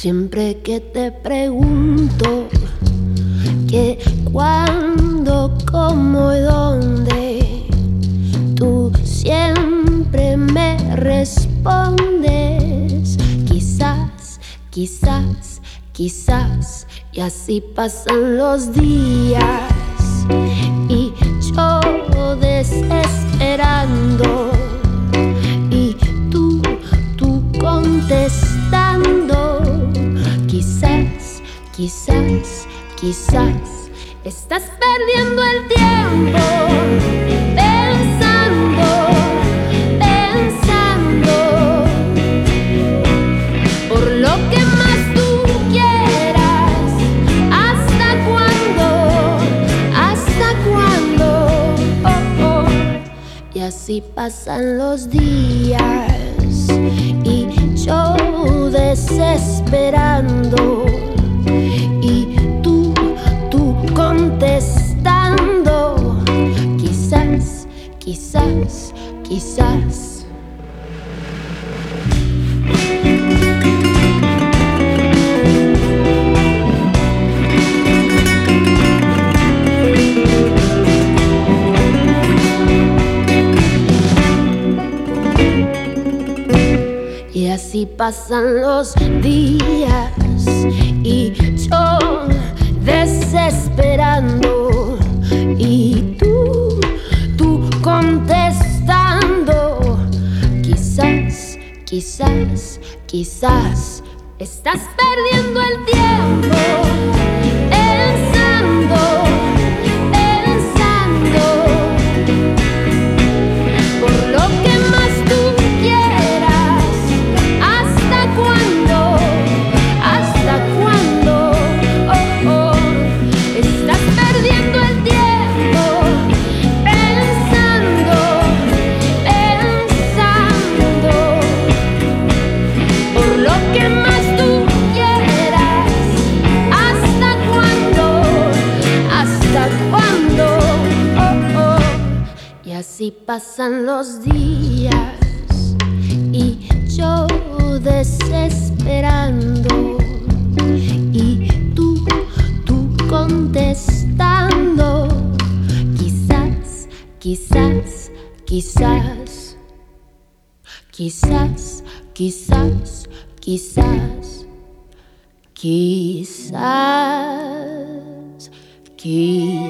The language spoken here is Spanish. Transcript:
Siempre que te pregunto qué, cuándo, cómo y dónde, tú siempre me respondes quizás, quizás, quizás. Y así pasan los días y yo desesperando y tú contestando. Quizás, quizás, quizás estás perdiendo el tiempo pensando, pensando por lo que más tú quieras. ¿Hasta cuándo? ¿Hasta cuándo? Oh, oh. Y así pasan los días y yo desesperando y tú contestando. Quizás, quizás, quizás. Y así pasan los días y yo desesperando y tú contestando. Quizás, quizás, quizás estás perdiendo el tiempo pensando, pensando por lo que más tú quieras. ¿Hasta cuándo? ¿Hasta cuándo? Oh, oh. Estás perdiendo el tiempo pensando, pensando por lo que más tú quieras. ¿Hasta cuándo? ¿Hasta cuándo? Oh, oh. Y así pasan los días y yo desesperando y tú contestando. Quizás, quizás, quizás, quizás, quizás, quizás, quizás, quizás.